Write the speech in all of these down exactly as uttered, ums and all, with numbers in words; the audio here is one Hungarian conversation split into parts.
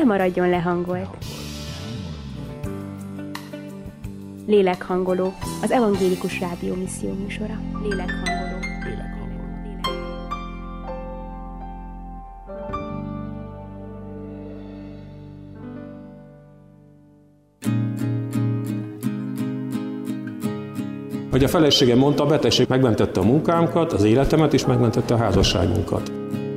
maradjon lehangolt. Lélekhangoló, az Evangélikus Rádió misszió műsora. Lélekhangoló. Hogy a feleségem mondta, a betegség megmentette a munkánkat, az életemet, és megmentette a házasságunkat.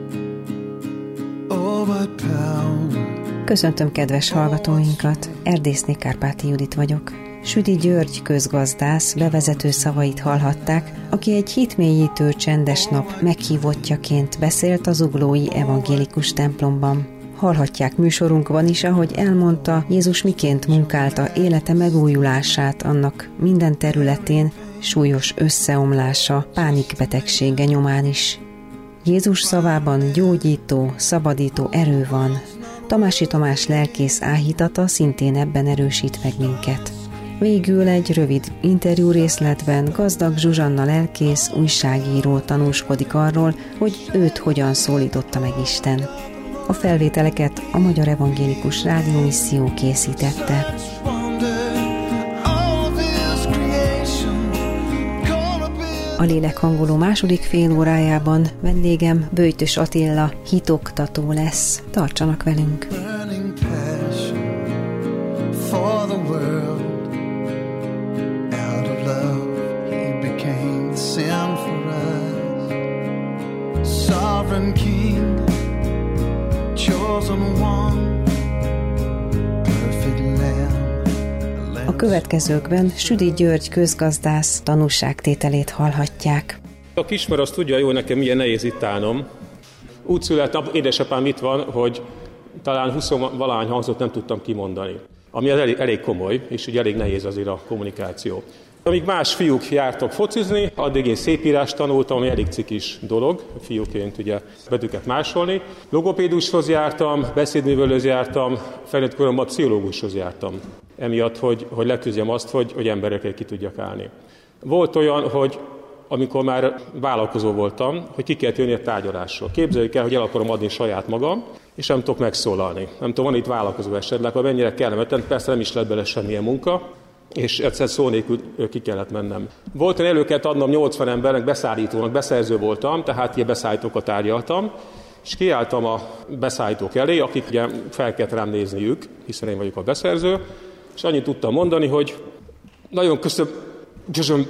Köszöntöm kedves hallgatóinkat, Erdészné Kárpáti Judit vagyok. Südi György közgazdász bevezető szavait hallhatták, aki egy hitmélyítő csendes nap meghívottjaként beszélt az Zuglói Evangélikus templomban. Hallhatják műsorunkban is, ahogy elmondta, Jézus miként munkálta élete megújulását annak minden területén, súlyos összeomlása, pánikbetegsége nyomán is. Jézus szavában gyógyító, szabadító erő van. Tamási Tamás lelkész áhítata szintén ebben erősít meg minket. Végül egy rövid interjú részletben Gazdag Zsuzsanna lelkész, újságíró tanúskodik arról, hogy őt hogyan szólította meg Isten. A felvételeket a Magyar Evangélikus Rádió misszió készítette. A lélekhangoló második fél órájában vendégem Böjtös Attila hitoktató lesz. Tartsanak velünk! A következőkben Südi György közgazdász tanúságtételét hallhatják. A ismer azt tudja, jó, nekem milyen nehéz itt állnom. Úgy születtem, édesapám itt van, hogy talán huszonvalány hangzót nem tudtam kimondani. Ami elég, elég komoly, és ugye elég nehéz azért a kommunikáció. Amíg más fiúk jártak focizni, addig én szépírást tanultam, ami elég cikis dolog, fiúként ugye betűket másolni. Logopédushoz jártam, beszédművelőhöz jártam, felnőtt koromban pszichológushoz jártam. Emiatt, hogy, hogy leküzdjem azt, hogy, hogy emberekkel ki tudjak állni. Volt olyan, hogy amikor már vállalkozó voltam, hogy ki kellett jönni a tárgyalásról. Képzeljük el, hogy el akarom adni saját magam, és nem tudok megszólalni. Nem tudom, van itt vállalkozó esetleg, hogy mennyire kellemetlen, persze nem is lett bele semmilyen munka, és egyszer szó nélkül ki kellett mennem. Volt, hogy elő kellett adnom nyolcvan embernek, beszállítónak, beszerző voltam, tehát ilyen beszállítókat tárgyaltam, és kiálltam a beszállítók elé, akik ugye fel kellett rám nézniük, hiszen én vagyok a beszerző, és annyit tudtam mondani, hogy nagyon köszönöm, köszönöm,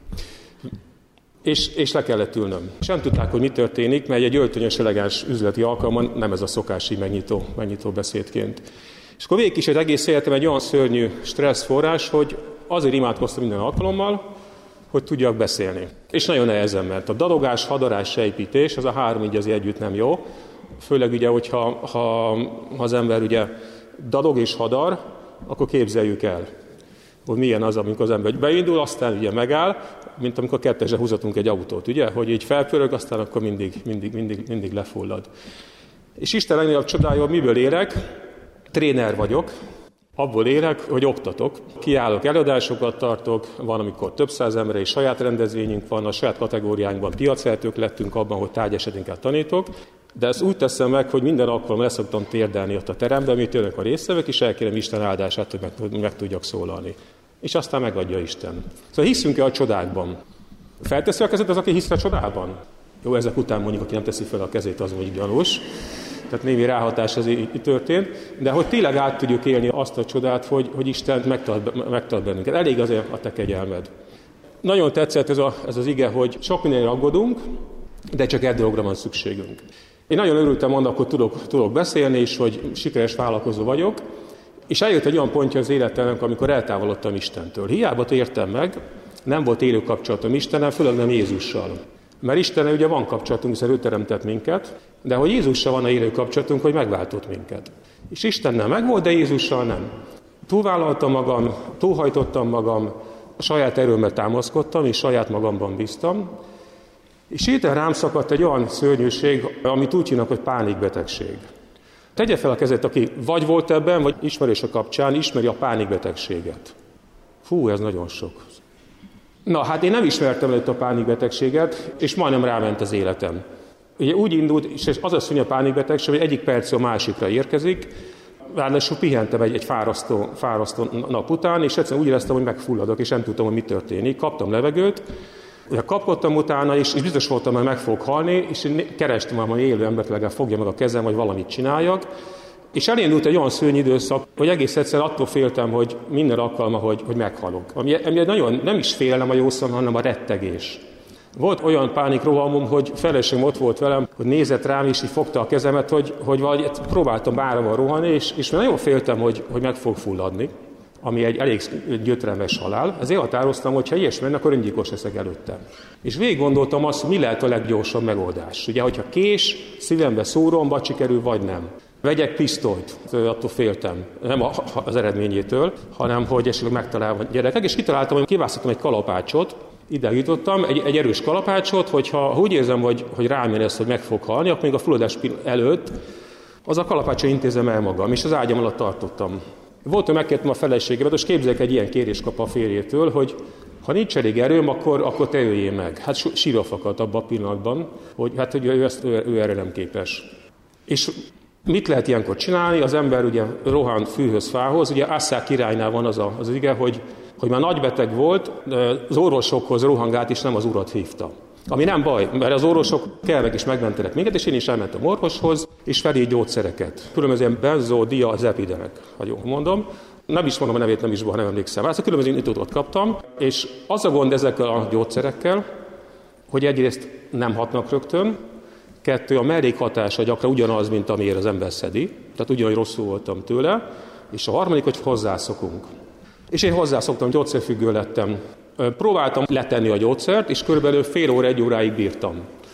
és, és le kellett ülnöm. És nem tudták, hogy mi történik, mert egy öltönyös, elegáns üzleti alkalmon nem ez a szokási megnyitó, megnyitó beszédként. És akkor végig is egy egész életem egy olyan szörnyű stressz forrás, hogy azért imádkoztam minden alkalommal, hogy tudjak beszélni. És nagyon nehezen ment. A dadogás, hadarás, sejpítés, ez a három így azért együtt nem jó. Főleg ugye, hogyha ha, ha az ember ugye dadog és hadar, akkor képzeljük el, hogy milyen az, amikor az ember beindul, aztán ugye megáll, mint amikor kettesre húzatunk egy autót, ugye? Hogy így felpörög, aztán akkor mindig, mindig, mindig, mindig lefullad. És Isten legnagyobb csodája, miből élek? Tréner vagyok, abból élek, hogy oktatok. Kiállok, előadásokat tartok, van, amikor több száz emberre és saját rendezvényünk van, a saját kategóriánkban piacvezetők lettünk abban, hogy tárgyeseténket tanítok, de ezt úgy teszem meg, hogy minden alkalommal leszoktam térdelni ott a teremben, amit jönnek a résztvevők, és elkérem Isten áldását, hogy meg, meg tudjak szólalni. És aztán megadja Isten. Szóval hiszünk-e a csodákban? Felteszi a kezét az, aki hisz a csodában? Jó, ezek után mondjuk, aki nem teszi fel a kezét, az mondjuk gyanús. Tehát némi ráhatás az így történt, de hogy tényleg át tudjuk élni azt a csodát, hogy, hogy Isten megtart, megtart bennünket. Elég azért a te kegyelmed. Nagyon tetszett ez, a, ez az ige, hogy sok mindenre aggódunk, de csak egy dologra van szükségünk. Én nagyon örültem annak, hogy tudok, tudok beszélni, és hogy sikeres vállalkozó vagyok, és eljött egy olyan pontja az életemnek, amikor eltávolodtam Istentől. Hiába értem meg, nem volt élő kapcsolatom Istennel, főleg nem Jézussal. Mert Istennel ugye van kapcsolatunk, hiszen ő teremtett minket, de hogy Jézussal van a élő kapcsolatunk, hogy megváltott minket. És Istennel megvolt, de Jézussal nem. Túlvállaltam magam, túlhajtottam magam, a saját erőmmel támaszkodtam, és saját magamban bíztam, és héten rám szakadt egy olyan szörnyűség, amit úgy hívnak, hogy pánikbetegség. Tegye fel a kezét, aki vagy volt ebben, vagy ismerése kapcsán ismeri a pánikbetegséget. Fú, ez nagyon sok. Na, hát én nem ismertem előtt a pánikbetegséget, és majdnem ráment az életem. Ugye úgy indult, és az a szörnyű a pánikbetegség, hogy egyik percről másikra érkezik, ráadásul pihentem egy, egy fárasztó, fárasztó nap után, és egyszerűen úgy éreztem, hogy megfulladok, és nem tudtam, hogy mi történik. Kaptam levegőt, ugye kapkodtam utána, és, és biztos voltam, hogy meg fogok halni, és én kerestem, hogy élő embert legalább fogja meg a kezem, vagy valamit csináljak. És elindult egy olyan szörnyű időszak, hogy egész egyszerűen attól féltem, hogy minden alkalma, hogy, hogy meghalok. Ami, ami nagyon nem is félelem a jó szó, hanem a rettegés. Volt olyan pánikrohamom, hogy feleségem ott volt velem, hogy nézett rám, és így fogta a kezemet, hogy, hogy valahogy próbáltam bárhova rohanni, és, és nagyon féltem, hogy, hogy meg fog fulladni, ami egy elég gyötrelmes halál. Ezért határoztam, hogy ha ilyesmi lenne, akkor öngyilkos leszek előttem. És végig gondoltam azt, hogy mi lehet a leggyorsabb megoldás. Ugye, hogyha kés, szívembe szúrom, vagy sikerül, vagy nem. Vegyek pisztolyt, attól féltem, nem az eredményétől, hanem hogy esetleg megtalálom a gyerekek, és kitaláltam, hogy kiválasztottam egy kalapácsot, ide jutottam, egy, egy erős kalapácsot, hogyha ha úgy érzem, hogy, hogy rám jön ez, hogy meg fog halni, akkor még a fulladás előtt az a kalapácsot intézem el magam, és az ágyam alatt tartottam. Volt, hogy megkértem a feleségemet, és képzeljek, egy ilyen kérés kap a férjétől, hogy ha nincs elég erőm, akkor, akkor te öljél meg. Hát sírva fakadt abban a pillanatban, hogy hát hogy ő, ezt, ő, ő erre nem képes. És mit lehet ilyenkor csinálni? Az ember ugye rohan fűhöz, fához. Ugye Assák királynál van az a, az ige, hogy, hogy már nagybeteg volt, az orvosokhoz rohangált, és nem az urat hívta. Ami nem baj, mert az orvosok kelvek is megmentenek minket, és én is elmentem orvoshoz, és felírt gyógyszereket. Különböző benzodiazepidenek, ha jól mondom. Nem is mondom a nevét, nem is ha nem emlékszem. Ezt a különböző intutót kaptam, és az a gond ezekkel a gyógyszerekkel, hogy egyrészt nem hatnak rögtön, kettő, a mellékhatása gyakran ugyanaz, mint amiért az ember szedi, tehát ugyanúgy rosszul voltam tőle, és a harmadik, hogy hozzászokunk. És én hozzászoktam, gyógyszerfüggő lettem. Próbáltam letenni a gyógyszert, és körülbelül fél óra, egy óráig bírtam.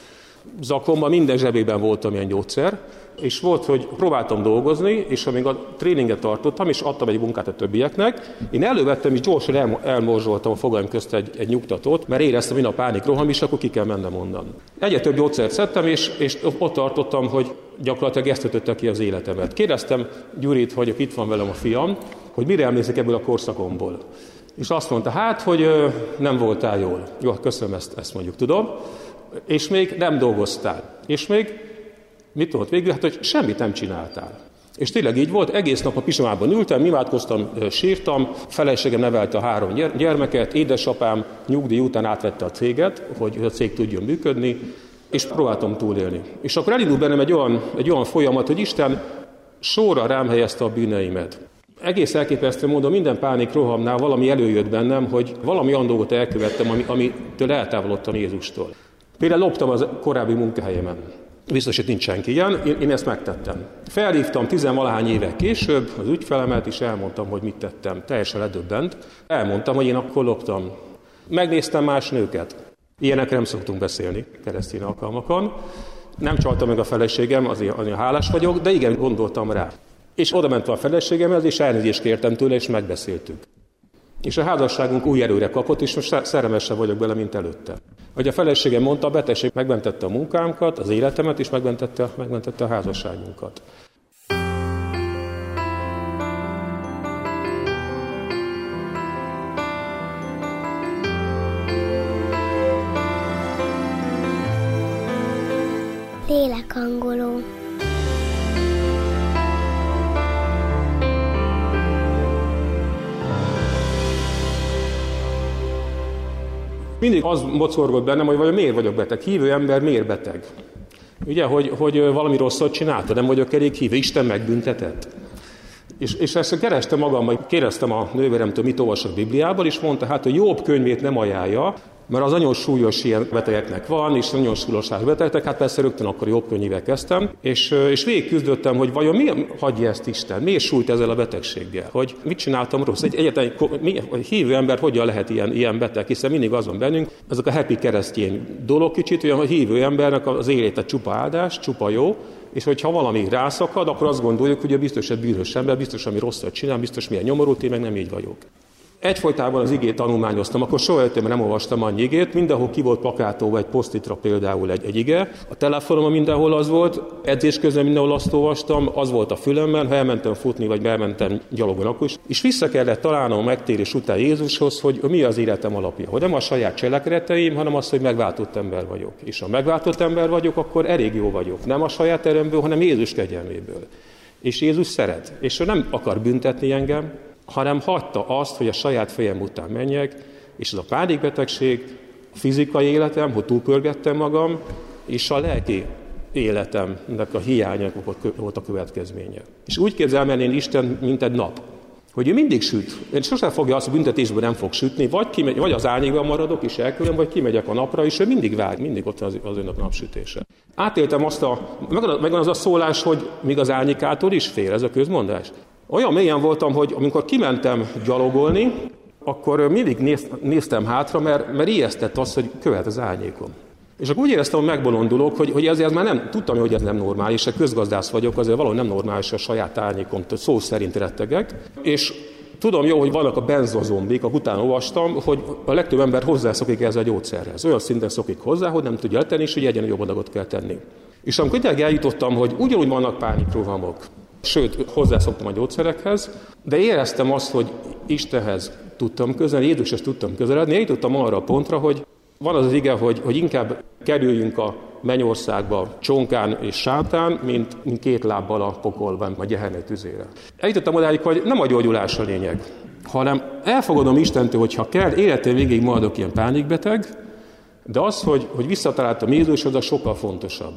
Zakomban minden zsebében voltam ilyen gyógyszer, és volt, hogy próbáltam dolgozni, és amíg a tréninget tartottam, és adtam egy munkát a többieknek, én elővettem, és gyorsan el, elmorzsoltam a fogaim közt egy, egy nyugtatót, mert éreztem, hogy a pánik roham, és akkor ki kell mennem onnan. Egyre több gyógyszert szedtem, és, és ott tartottam, hogy gyakorlatilag ezt ötötte ki az életemet. Kérdeztem Gyurit, hogy itt van velem a fiam, hogy mire emlékszik ebből a korszakomból. És azt mondta, hát, hogy ö, nem voltál jól. Jó, köszönöm, ezt, ezt mondjuk tudom. És még nem dolgoztál. És még mit tudott végül? Hát, hogy semmit nem csináltál. És tényleg így volt, egész nap a pisamában ültem, imádkoztam, sírtam, feleségem nevelte a három gyermeket, édesapám nyugdíj után átvette a céget, hogy a cég tudjon működni, és próbáltam túlélni. És akkor elindult bennem egy olyan, egy olyan folyamat, hogy Isten sorra rám helyezte a bűneimet. Egész elképesztő módon minden pánik rohamnál valami előjött bennem, hogy valami olyan dolgot elkövettem, ami, amitől eltávolodtam Jézustól. Például loptam az korábbi munkahelyemen. Biztos, hogy nincs senki ilyen, én, én ezt megtettem. Felhívtam tizenvalahány évek később az ügyfelemet, és elmondtam, hogy mit tettem. Teljesen ledöbbent. Elmondtam, hogy én akkor loptam. Megnéztem más nőket. Ilyenekre nem szoktunk beszélni keresztény alkalmakon. Nem csaltam meg a feleségem, azért, azért hálás vagyok, de igen, gondoltam rá. És oda mentem a feleségemhez, és elnézést kértem tőle, és megbeszéltük. És a házasságunk új erőre kapott, és most szerelmesebb vagyok bele, mint előtte. Hogy a feleségem mondta, a betegség megmentette a munkámkat, az életemet, és megmentette, megmentette a házasságunkat. Lélekhangoló. Mindig az mocorgott bennem, hogy vajon miért vagyok beteg. Hívő ember miért beteg? Ugye, hogy, hogy valami rosszat csinálta, nem vagyok elég hívő, Isten megbüntetett. És, és ezt kerestem magamban, kérdeztem a nővéremtől, mit olvasok Bibliából, és mondta, hát a Jobb könyvét nem ajánlja, mert az nagyon súlyos ilyen betegeknek van, és nagyon súlyos betegek, hát persze rögtön akkor Jobb könyvével kezdtem, és, és végig küzdöttem, hogy vajon mi hagyja ezt Isten, miért sújt ezzel a betegséggel, hogy mit csináltam rossz, egy egyetlen egy hívő ember hogyan lehet ilyen, ilyen beteg, hiszen mindig az van bennünk, ezek a happy keresztény dolog kicsit, olyan, hogy hívő embernek az élete csupa áldás, csupa jó, és hogyha valami rászakad, akkor azt gondoljuk, hogy biztos egy bűnös ember, biztos, ami rosszat csinál, biztos milyen nyomorult, én meg nem így vagyok. Egyfolytában az igét tanulmányoztam, akkor soha életemben nem olvastam annyi igét, mindenhol ki volt plakátolva egy posztitra például egy, egy ige, a telefonomon mindenhol az volt, edzés közben mindenhol azt olvastam, az volt a fülemben, ha elmentem futni, vagy elmentem gyalogon akkor is, és vissza kellett találnom a megtérés után Jézushoz, hogy mi az életem alapja, hogy nem a saját cselekedeteim, hanem az, hogy megváltott ember vagyok. És ha megváltott ember vagyok, akkor elég jó vagyok, nem a saját erőmből, hanem Jézus kegyelméből. És Jézus szeret. És ő nem akar büntetni engem, hanem hagyta azt, hogy a saját fejem után menjek, és ez a pánikbetegség, a fizikai életem, hogy túlpörgettem magam, és a lelki életemnek a hiánya volt a következménye. És úgy képzelem el én Isten, mint egy nap, hogy ő mindig süt. Én sosem fogja azt, hogy büntetésben nem fog sütni, vagy, kimegy, vagy az árnyékban maradok és elküldöm, vagy kimegyek a napra, és ő mindig vág, mindig ott az, az önök napsütése. Átéltem azt a, megvan az a szólás, hogy míg az árnyékától is fél, ez a közmondás. Olyan mélyen voltam, hogy amikor kimentem gyalogolni, akkor mindig néz, néztem hátra, mert, mert ijesztett az, hogy követ az árnyékom. És akkor úgy éreztem, hogy megbolondulok, hogy, hogy ezért már nem, tudtam, hogy ez nem normális, és közgazdász vagyok, azért valahol nem normális a saját árnyékomtól, szó szerint rettegek. És tudom jó, hogy vannak a benzozombik, akkor utána olvastam, hogy a legtöbb ember hozzászokik ez a gyógyszerhez. Olyan szinten szokik hozzá, hogy nem tudja eltenni, és hogy egyen jobb adagot kell tenni. És amikor tényleg eljutottam, hogy ugyanúgy vannak pánikrohamok, sőt, hozzászoktam a gyógyszerekhez, de éreztem azt, hogy Istenhez tudtam közeledni, Jézushoz tudtam közeledni, eljutottam arra a pontra, hogy van az az ige, hogy, hogy inkább kerüljünk a mennyországba csonkán és sátán, mint, mint két lábbal a pokolban, a Gehenna tüzére. Eljutottam odáig, hogy nem a gyógyulás a lényeg, hanem elfogadom Istentől, hogy ha kell, életem végéig maradok ilyen pánikbeteg, de az, hogy, hogy visszataláltam Jézushoz, az sokkal fontosabb.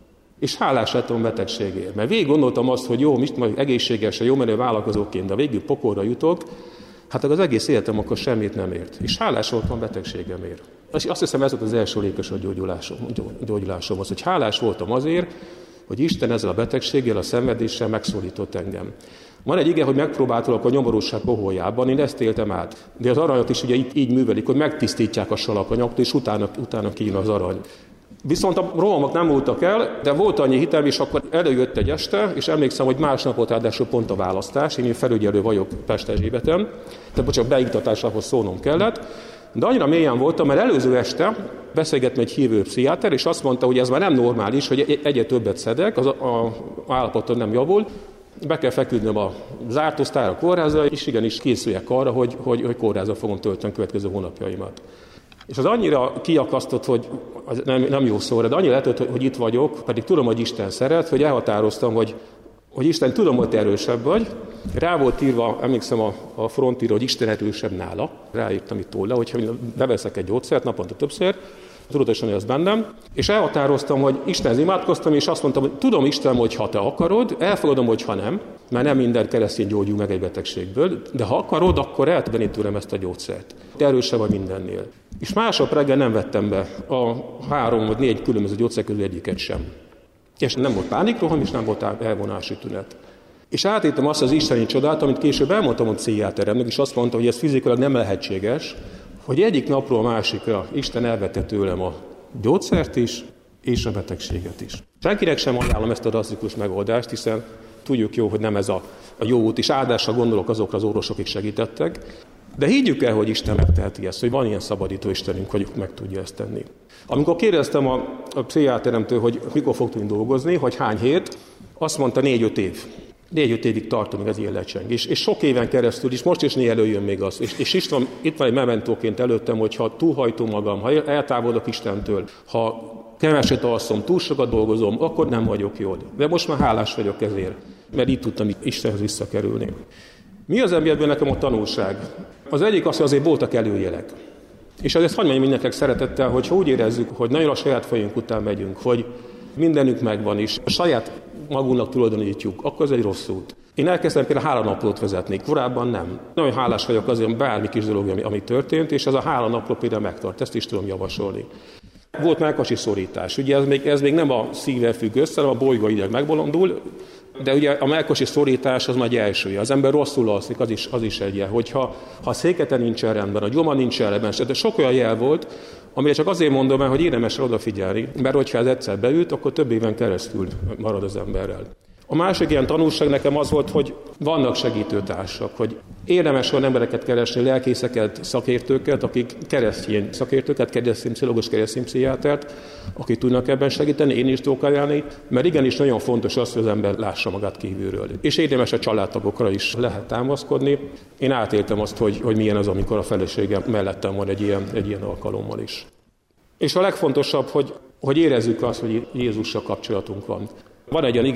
És hálás lettem a betegségért. Mert végig gondoltam azt, hogy jó, most majd egészségesen, jó menő vállalkozóként, de végül pokolra jutok, hát az egész életem akkor semmit nem ért. És hálás voltam a betegségemért. Azt hiszem, ez volt az első lépés a gyógyulásom, gyógyulásomhoz, hogy hálás voltam azért, hogy Isten ezzel a betegséggel, a szenvedéssel megszólított engem. Van egy ige, hogy megpróbáltalak a nyomorúság poholjában, én ezt éltem át. De az aranyat is ugye így, így művelik, hogy megtisztítják a salakanyagtól, és utána, utána kijön az arany. Viszont a rohamok nem múltak el, de volt annyi hitem, és akkor előjött egy este, és emlékszem, hogy másnapot ráadásul pont a választás, én felügyelő vagyok Pest-Erzsébeten, tehát csak beiktatáshoz szólnom kellett, de annyira mélyen voltam, mert előző este beszélgettem egy hívő pszichiáter, és azt mondta, hogy ez már nem normális, hogy egyre többet szedek, az a, a állapoton nem javul, be kell feküdnöm a zárt osztályra, a kórházra, és igenis készüljek arra, hogy, hogy, hogy kórházra fogom tölteni következő hónapjaimat. És az annyira kiakasztott, hogy nem, nem jó szóra, de annyira lehetett, hogy, hogy itt vagyok, pedig tudom, hogy Isten szeret, hogy elhatároztam, hogy, hogy Isten, tudom, hogy te erősebb vagy. Rá volt írva, emlékszem a, a frontírra, hogy Isten erősebb nála. Ráírtam itt tőle, hogyha beveszek egy gyógyszert naponta többször, tudatosan ez bennem. És elhatároztam, hogy Istenhez imádkoztam, és azt mondtam, hogy tudom, Isten, hogy ha te akarod, elfogadom, hogy ha nem, mert nem minden keresztény gyógyul meg egy betegségből, de ha akarod, akkor el tudod venni tőlem ezt a gyógyszert. Te erősebb vagy mindennél. És másnap reggel nem vettem be a három vagy négy különböző gyógyszer közül egyiket sem. És nem volt pánikroham, és nem volt elvonási tünet. És átéltem azt az isteni csodát, amit később elmondtam a pszichiáteremnek, és azt mondta, hogy ez fizikailag nem lehetséges, hogy egyik napról a másikra Isten elvette tőlem a gyógyszert is, és a betegséget is. Senkinek sem ajánlom ezt a drasztikus megoldást, hiszen tudjuk jó, hogy nem ez a, a jó út, és áldásra gondolok azokra az orvosok, akik segítettek. De higgyük el, hogy Isten megteheti ezt, hogy van ilyen szabadító Istenünk, hogy meg tudja ezt tenni. Amikor kérdeztem a, a pszichiáteremtől, hogy mikor fog tudni dolgozni, hogy hány hét, azt mondta négy-öt év. Négy-öt évig tartom, még az ilyen lecseng. És, és sok éven keresztül is, most is néha előjön még az. És, és itt, van, itt van egy mementóként előttem, hogy ha túlhajtom magam, ha eltávolodok Istentől, ha keveset alszom, túl sokat dolgozom, akkor nem vagyok jól. De most már hálás vagyok ezért, mert így tudtam Istenhez visszakerülni. Mi az emberből nekem a tanulság? Az egyik az, hogy azért voltak előjelek. És azért hadd mondjam mindenkinek szeretettel, hogy ha úgy érezzük, hogy nagyon a saját fejünk után megyünk, hogy mindenük megvan is, a saját magunknak tulajdonítjuk, akkor ez egy rossz út. Én elkezdtem például hálanaplót vezetni, korábban nem. Nagyon hálás vagyok azért, bármi kis dolog, ami, ami történt, és ez a hálanapló például megtart, ezt is tudom javasolni. Volt mellkasi szorítás, ugye ez még, ez még nem a szívvel függ össze, hanem a bolygóideg megbolondul, de ugye a mellkasi szorítás az már egy elsője. Az ember rosszul alszik, az is, az is egy jel. Hogyha ha a székete nincsen rendben, a gyoma nincsen rendben, de sok olyan jel volt, amire csak azért mondom el, hogy érdemes odafigyelni, mert hogyha ez egyszer beüt, akkor több éven keresztül marad az emberrel. A másik ilyen tanulság nekem az volt, hogy vannak segítőtársak, hogy érdemes olyan embereket keresni, lelkészeket, szakértőket, akik keresztény szakértőket, keresztény pszichológus, keresztény pszichiátert, akik tudnak ebben segíteni, én is tudok ajánlani, mert igenis nagyon fontos az, hogy az ember lássa magát kívülről. És érdemes a családtagokra is lehet támaszkodni. Én átéltem azt, hogy, hogy milyen az, amikor a feleségem mellettem van egy ilyen, egy ilyen alkalommal is. És a legfontosabb, hogy, hogy érezzük azt, hogy Jézussal kapcsolatunk van. Van egy olyan ige a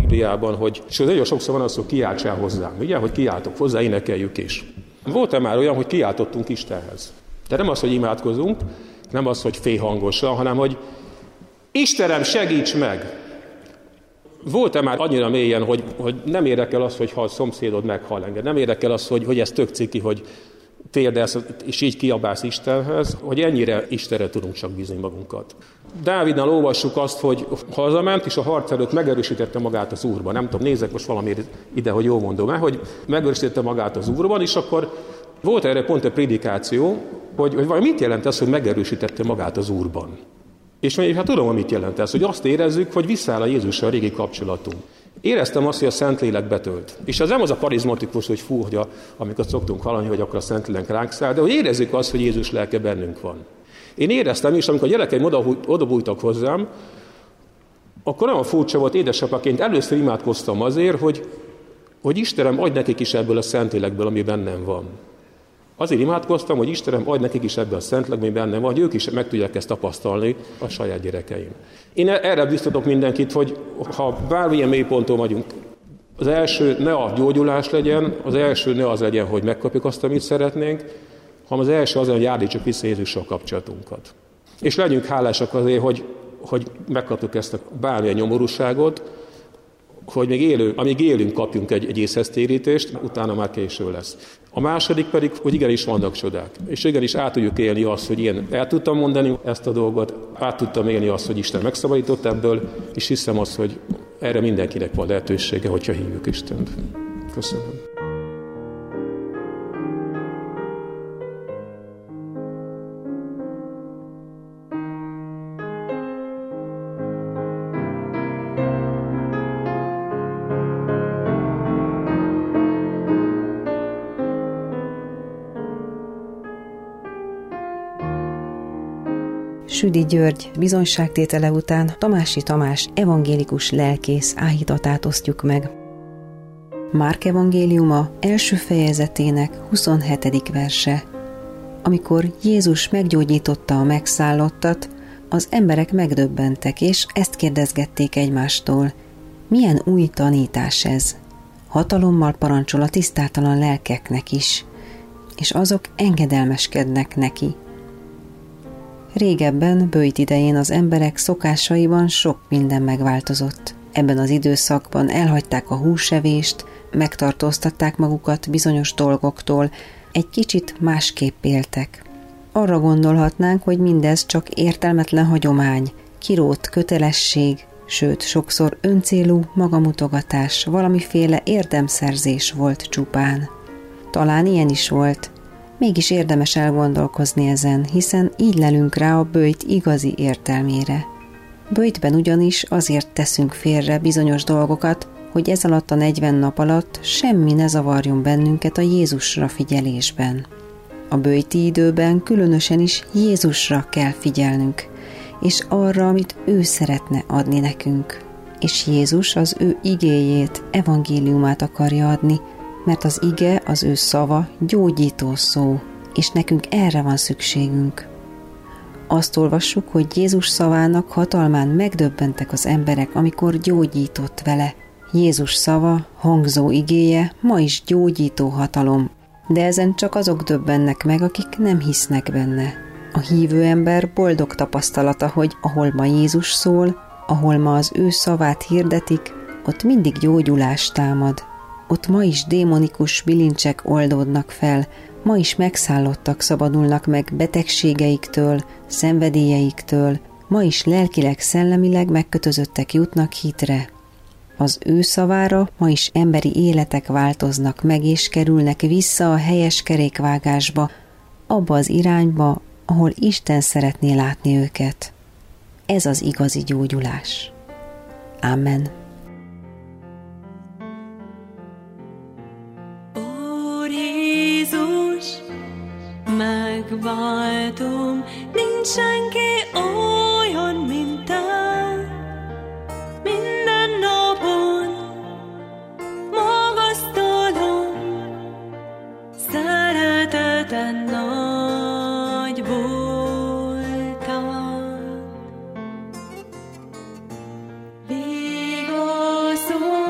Bibliában, hogy, és nagyon sokszor van az, hogy kiáltsál hozzám, ugye, hogy kiáltok hozzá, énekeljük is. Volt-e már olyan, hogy kiáltottunk Istenhez? De nem az, hogy imádkozunk, nem az, hogy félhangosan, hanem, hogy Istenem, segíts meg! Volt-e már annyira mélyen, hogy, hogy nem érdekel az, hogy ha a szomszédod meghal enged, nem érdekel az, hogy, hogy ez tök ciki, hogy térdelsz, és így kiabálsz Istenhez, hogy ennyire Istenre tudunk csak bízni magunkat. Dávidnál olvassuk azt, hogy hazament, és a harc előtt megerősítette magát az Úrban. Nem tudom, nézek most valamiért ide, hogy jól mondom-e, hogy megerősítette magát az Úrban, és akkor volt erre pont egy prédikáció, hogy, hogy mit jelent ez, hogy megerősítette magát az Úrban. És mondjuk, hát tudom, mit jelent ez, hogy azt érezzük, hogy visszáll a Jézussal a régi kapcsolatunk. Éreztem azt, hogy a Szentlélek betölt. És ez nem az a karizmatikus, hogy fú, hogy a, amikor szoktunk hallani, hogy akkor a Szentlélek ránk száll, de hogy érezzük azt, hogy Jézus lelke bennünk van. Én éreztem is, amikor a gyerekeim odabújtak hozzám, akkor nagyon furcsa volt, édesapaként először imádkoztam azért, hogy, hogy Istenem, adj nekik is ebből a Szentlélekből, ami bennem van. Azért imádkoztam, hogy Istenem, adj nekik is ebből a Szentlélekből, ami bennem van, hogy ők is meg tudják ezt tapasztalni, a saját gyerekeim. Én erre biztatok mindenkit, hogy ha bármilyen mélyponton vagyunk, az első ne a gyógyulás legyen, az első ne az legyen, hogy megkapjuk azt, amit szeretnénk, hanem az első az, hogy állítsuk vissza Jézussal kapcsolatunkat. És legyünk hálásak azért, hogy, hogy megkaptuk ezt a bármilyen nyomorúságot, hogy még élő, amíg élünk, kapjunk egy, egy észheztérítést, utána már késő lesz. A második pedig, hogy igenis vannak csodák. És igenis át tudjuk élni azt, hogy én el tudtam mondani ezt a dolgot, át tudtam élni azt, hogy Isten megszabadított ebből, és hiszem azt, hogy erre mindenkinek van lehetősége, hogyha hívjuk Istent. Köszönöm. Südi György bizonyságtétele után Tamási Tamás evangélikus lelkész áhítatát osztjuk meg. Márk evangéliuma első fejezetének huszonhetedik verse. Amikor Jézus meggyógyította a megszállottat, az emberek megdöbbentek, és ezt kérdezgették egymástól. Milyen új tanítás ez? Hatalommal parancsol a tisztátalan lelkeknek is, és azok engedelmeskednek neki. Régebben, böjt idején az emberek szokásaiban sok minden megváltozott. Ebben az időszakban elhagyták a húsevést, megtartóztatták magukat bizonyos dolgoktól, egy kicsit másképp éltek. Arra gondolhatnánk, hogy mindez csak értelmetlen hagyomány, kirótt kötelesség, sőt sokszor öncélú magamutogatás, valamiféle érdemszerzés volt csupán. Talán ilyen is volt, mégis érdemes elgondolkozni ezen, hiszen így lelünk rá a böjt igazi értelmére. Böjtben ugyanis azért teszünk félre bizonyos dolgokat, hogy ez alatt a negyven nap alatt semmi ne zavarjon bennünket a Jézusra figyelésben. A böjti időben különösen is Jézusra kell figyelnünk, és arra, amit ő szeretne adni nekünk. És Jézus az ő igéjét, evangéliumát akarja adni, mert az ige, az ő szava gyógyító szó, és nekünk erre van szükségünk. Azt olvassuk, hogy Jézus szavának hatalmán megdöbbentek az emberek, amikor gyógyított vele. Jézus szava, hangzó igéje ma is gyógyító hatalom, de ezen csak azok döbbennek meg, akik nem hisznek benne. A hívő ember boldog tapasztalata, hogy ahol ma Jézus szól, ahol ma az ő szavát hirdetik, ott mindig gyógyulás támad. Ott ma is démonikus bilincsek oldódnak fel, ma is megszállottak szabadulnak meg betegségeiktől, szenvedélyeiktől, ma is lelkileg, szellemileg megkötözöttek jutnak hitre. Az ő szavára ma is emberi életek változnak meg és kerülnek vissza a helyes kerékvágásba, abba az irányba, ahol Isten szeretné látni őket. Ez az igazi gyógyulás. Amen. Megváltom, nincs senki olyan, mint te. Minden napon magasztalom, szereteten nagy voltál. Vigaszom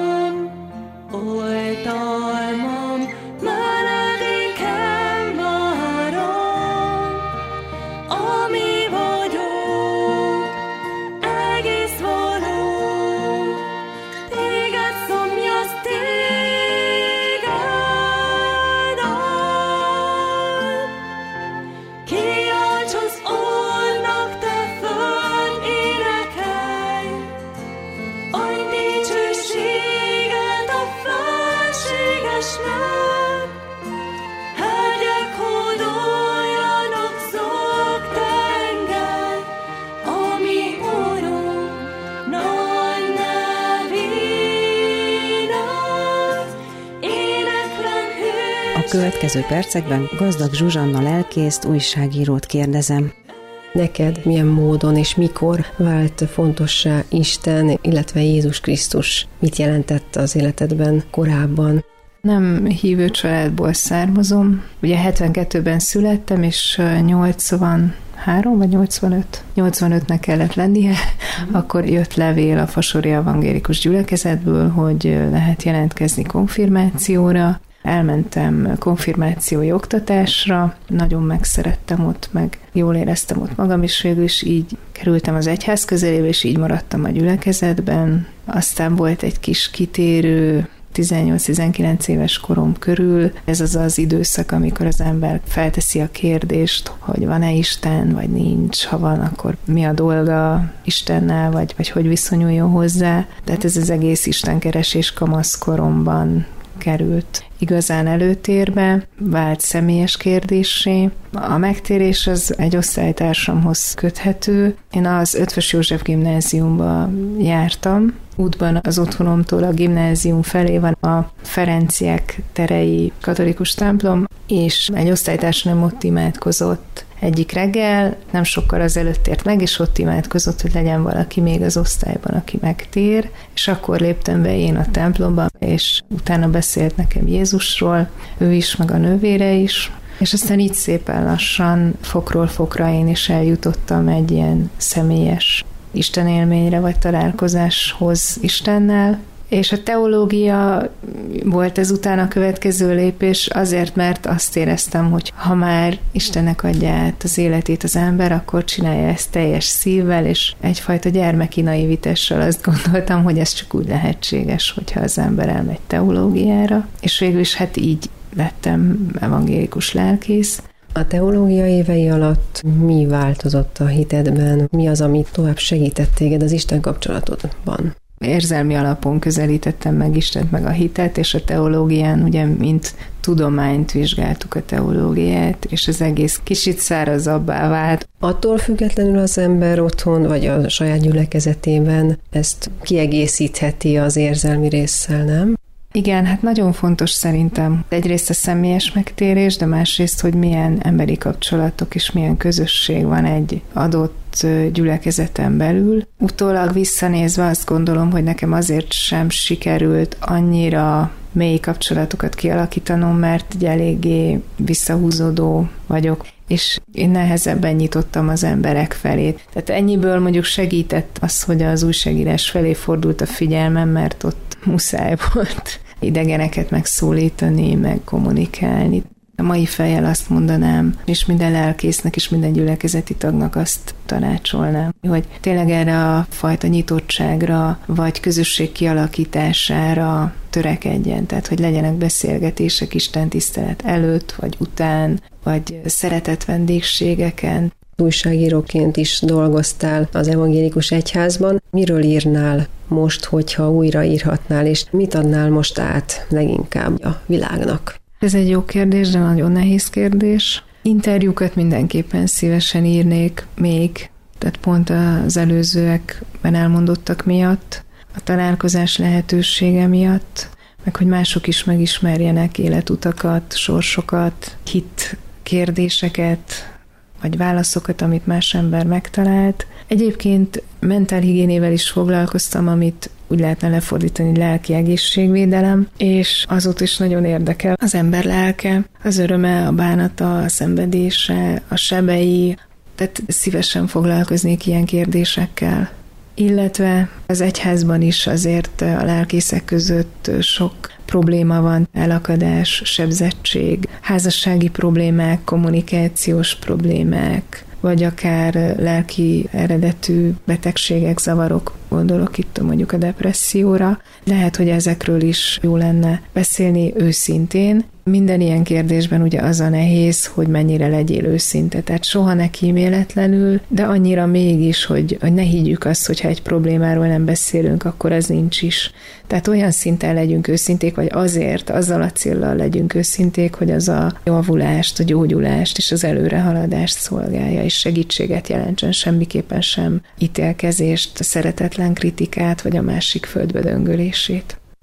Következő percekben Gazdag Zsuzsanna lelkészt, újságírót kérdezem. Neked milyen módon és mikor vált fontossá Isten, illetve Jézus Krisztus? Mit jelentett az életedben korábban? Nem hívő családból származom. Ugye hetvenkettőben születtem, és nyolcvanhárom vagy nyolcvanöt? nyolcvanötnek kellett lennie. Mm. Akkor jött levél a Fasori Evangélikus Gyülekezetből, hogy lehet jelentkezni konfirmációra. Elmentem konfirmációi oktatásra, nagyon megszerettem ott, meg jól éreztem ott magam is, végül is így kerültem az egyház közelébe, és így maradtam a gyülekezetben. Aztán volt egy kis kitérő, tizennyolc-tizenkilenc éves korom körül. Ez az az időszak, amikor az ember felteszi a kérdést, hogy van-e Isten, vagy nincs, ha van, akkor mi a dolga Istennel, vagy, vagy hogy viszonyuljon hozzá. Tehát ez az egész istenkeresés kamaszkoromban került igazán előtérbe, vált személyes kérdéssé. A megtérés az egy osztálytársamhoz köthető. Én az Eötvös József gimnáziumba jártam. Útban az otthonomtól a gimnázium felé van a Ferenciek terei katolikus templom, és egy osztálytársam ott imádkozott egyik reggel, nem sokkal azelőtt ért meg, és ott imádkozott, hogy legyen valaki még az osztályban, aki megtér, és akkor léptem be én a templomba, és utána beszélt nekem Jézusról, ő is, meg a nővére is, és aztán így szépen lassan, fokról fokra én is eljutottam egy ilyen személyes istenélményre, vagy találkozáshoz Istennel, és a teológia volt ezután a következő lépés, azért, mert azt éreztem, hogy ha már Istennek adja át az életét az ember, akkor csinálja ezt teljes szívvel, és egyfajta gyermeki naivitással azt gondoltam, hogy ez csak úgy lehetséges, hogyha az ember elmegy teológiára, és végül is hát így lettem evangélikus lelkész. A teológia évei alatt mi változott a hitedben? Mi az, ami tovább segített téged az Isten kapcsolatodban? Érzelmi alapon közelítettem meg Istent, meg a hitet, és a teológián ugye mint tudományt vizsgáltuk a teológiát, és az egész kicsit szárazabbá vált. Attól függetlenül az ember otthon, vagy a saját gyülekezetében ezt kiegészítheti az érzelmi résszel, nem? Igen, hát nagyon fontos szerintem egyrészt a személyes megtérés, de másrészt, hogy milyen emberi kapcsolatok és milyen közösség van egy adott gyülekezeten belül. Utólag visszanézve azt gondolom, hogy nekem azért sem sikerült annyira mély kapcsolatokat kialakítanom, mert egy eléggé visszahúzódó vagyok, és én nehezebben nyitottam az emberek felé. Tehát ennyiből mondjuk segített az, hogy az újságírás felé fordult a figyelmem, mert ott muszáj volt idegeneket megszólítani, meg kommunikálni. A mai fejjel azt mondanám, és minden lelkésznek és minden gyülekezeti tagnak azt tanácsolnám, hogy tényleg erre a fajta nyitottságra, vagy közösség kialakítására törekedjen. Tehát, hogy legyenek beszélgetések Isten tisztelet előtt, vagy után, vagy szeretett vendégségeken. Újságíróként is dolgoztál az evangélikus egyházban. Miről írnál most, hogyha újra írhatnál, és mit adnál most át leginkább a világnak? Ez egy jó kérdés, de nagyon nehéz kérdés. Interjúkat mindenképpen szívesen írnék még, tehát pont az előzőekben elmondottak miatt, a találkozás lehetősége miatt, meg hogy mások is megismerjenek életutakat, sorsokat, hit kérdéseket, vagy válaszokat, amit más ember megtalált. Egyébként mentálhigiénével is foglalkoztam, amit úgy lehetne lefordítani, lelki egészségvédelem, és azóta is nagyon érdekel az ember lelke, az öröme, a bánata, a szenvedése, a sebei, tehát szívesen foglalkoznék ilyen kérdésekkel. Illetve az egyházban is azért a lelkészek között sok probléma van, elakadás, sebzettség, házassági problémák, kommunikációs problémák, vagy akár lelki eredetű betegségek, zavarok, gondolok itt mondjuk a depresszióra. Lehet, hogy ezekről is jó lenne beszélni őszintén. Minden ilyen kérdésben ugye az a nehéz, hogy mennyire legyél őszinte. Tehát soha ne kíméletlenül, de annyira mégis, hogy, hogy ne higgyük azt, hogyha egy problémáról nem beszélünk, akkor az nincs is. Tehát olyan szinten legyünk őszinték, vagy azért, azzal a céllal legyünk őszinték, hogy az a javulást, a gyógyulást és az előrehaladást szolgálja, és segítséget jelentsen, semmiképpen sem ítélkezést, szeretetlen kritikát, vagy a másik földbe döngölését.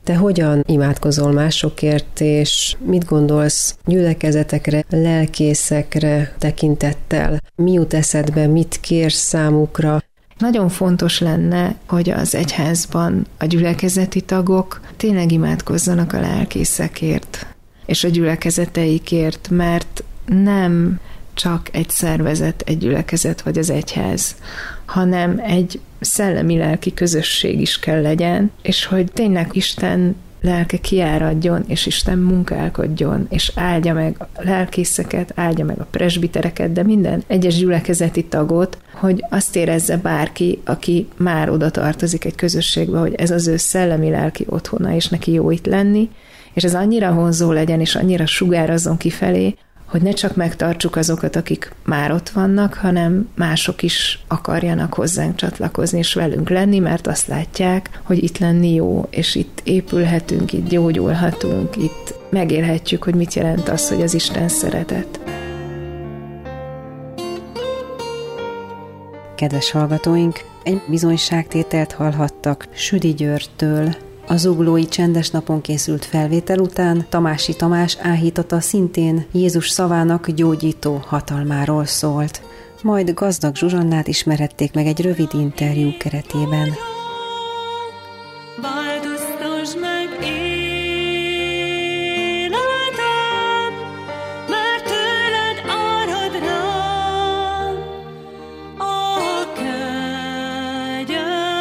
Te hogyan imádkozol másokért, és mit gondolsz gyülekezetekre, lelkészekre tekintettel? Mi jut eszedbe, mit kérsz számukra? Nagyon fontos lenne, hogy az egyházban a gyülekezeti tagok tényleg imádkozzanak a lelkészekért, és a gyülekezeteikért, mert nem csak egy szervezet, egy gyülekezet vagy az egyház, hanem egy szellemi-lelki közösség is kell legyen, és hogy tényleg Isten lelke kiáradjon, és Isten munkálkodjon, és áldja meg a lelkészeket, áldja meg a presbitereket, de minden egyes gyülekezeti tagot, hogy azt érezze bárki, aki már oda tartozik egy közösségbe, hogy ez az ő szellemi-lelki otthona, és neki jó itt lenni, és ez annyira vonzó legyen, és annyira sugárazzon kifelé, hogy ne csak megtartsuk azokat, akik már ott vannak, hanem mások is akarjanak hozzánk csatlakozni és velünk lenni, mert azt látják, hogy itt lenni jó, és itt épülhetünk, itt gyógyulhatunk, itt megélhetjük, hogy mit jelent az, hogy az Isten szeretet. Kedves hallgatóink, egy bizonyságtételt hallhattak Südi Györgytől. A zuglói csendes napon készült felvétel után Tamási Tamás áhítata szintén Jézus szavának gyógyító hatalmáról szólt. Majd Gazdag Zsuzsannát ismerhették meg egy rövid interjú keretében. Változtasd meg életem, mert tőled árad rám a kegyelem.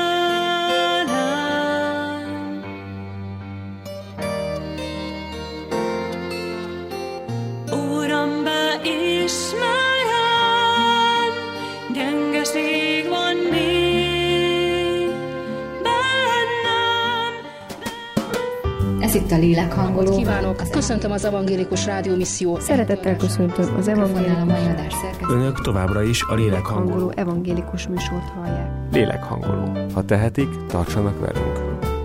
Uram, beismerem, gyengeség van még bennem. Ez itt a Lélekhangoló. Kívánok! Köszöntöm az Evangélikus Rádió Misszió. Szeretettel köszöntöm az evangélikus. Önök továbbra is a Lélekhangoló evangélikus műsort hallják. Lélekhangoló. Ha tehetik, tartsanak velünk.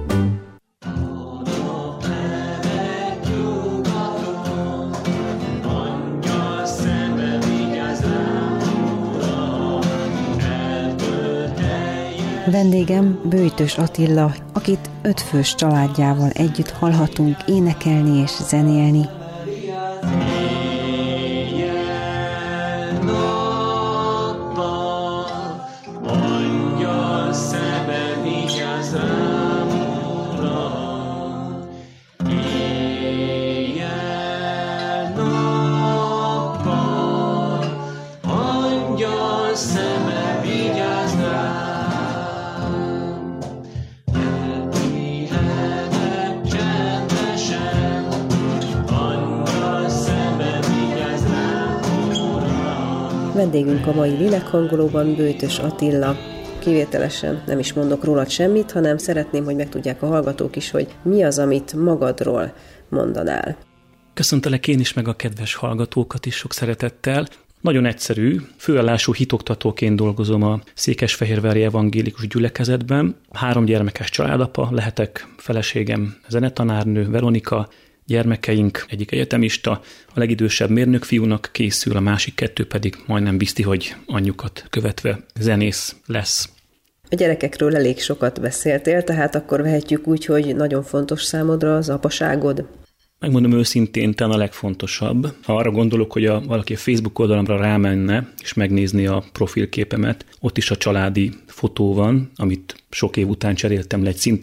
Vendégem Böjtös Attila, akit ötfős családjával együtt hallhatunk énekelni és zenélni. Vendégünk a mai Lélekhangolóban Böjtös Attila. Kivételesen nem is mondok rólad semmit, hanem szeretném, hogy megtudják a hallgatók is, hogy mi az, amit magadról mondanál. Köszöntelek én is, meg a kedves hallgatókat is sok szeretettel. Nagyon egyszerű, főállású hitoktatóként dolgozom a Székesfehérvári Evangélikus Gyülekezetben. Három gyermekes családapa, lehetek, feleségem zenetanárnő Veronika, gyermekeink, egyik egyetemista, a legidősebb mérnökfiúnak készül, a másik kettő pedig majdnem bizti, hogy anyjukat követve zenész lesz. A gyerekekről elég sokat beszéltél, tehát akkor vehetjük úgy, hogy nagyon fontos számodra az apaságod. Megmondom őszintén, talán a legfontosabb. Ha arra gondolok, hogy a, valaki a Facebook oldalamra rámenne, és megnézni a profilképemet, ott is a családi fotó van, amit sok év után cseréltem le egy szintén